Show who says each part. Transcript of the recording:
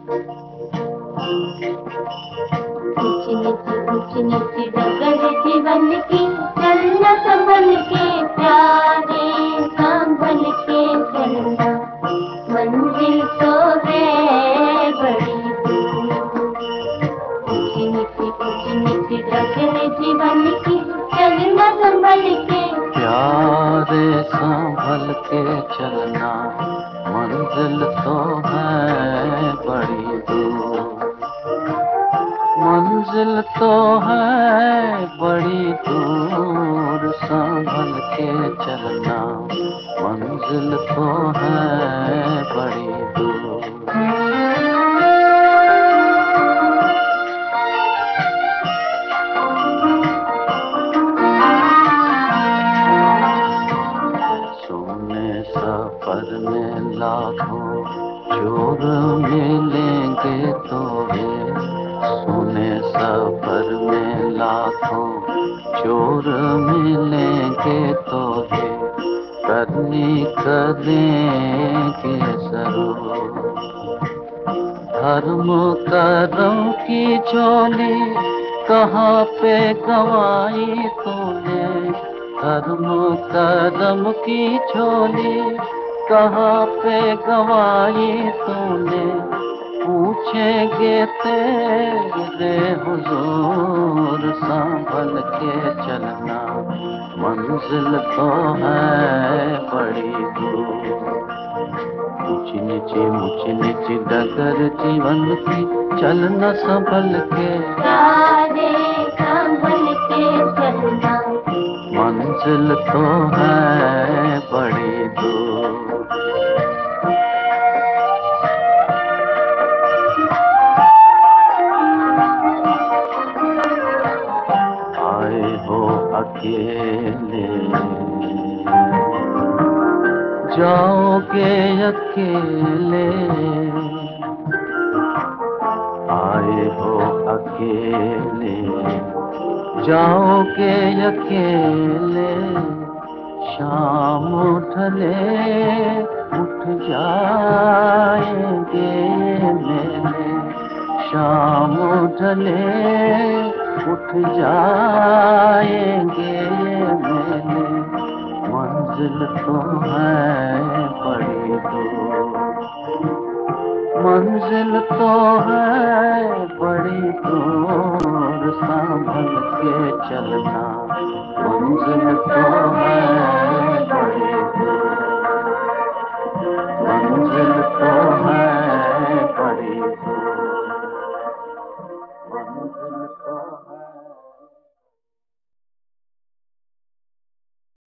Speaker 1: ऊंच नीच डगर जीवन की, चलना संभल के प्यारे, संभल के चलना, मंजिल तो है बड़ी दूर। ऊंच नीच डगर जीवन की, चलना संभल के
Speaker 2: प्यारे, संभल के चलना, मंजिल तो है बड़ी दूर। मंजिल तो है बड़ी दूर, संभल के चलना, मंजिल तो है बड़ी दूर। सोने सफर में लाखों चोर मिलेंगे तो वे, सोने सफर में लाखों चोर मिलेंगे तो वे, करनी करेंगे जरूर। धर्म करम की झोली कहाँ पे गंवाई तूने, धर्म करम की झोली कहाँ पे गंवाई तूने, पूछेंगे तेरे हुजूर। संभल के चलना, मंजिल तो है बड़ी दूर। ऊंची नीच डगर जीवन की, चलना संभल के
Speaker 1: प्यारे, संभल के चलना,
Speaker 2: मंजिल तो है बड़ी दूर। आए हो अकेले, जाओगे अकेले, आए हो अकेले, जाओगे अकेले। शाम ढले उठ जाएंगे मेले, शाम ढले उठ जाएंगे मेले, मंजिल तो है बड़ी दूर। मंजिल तो है बड़ी दूर, संभल के चलना, मंजिल तो है बड़ी दूर। मंजिल तो है बड़ी दूर, मंजिल तो है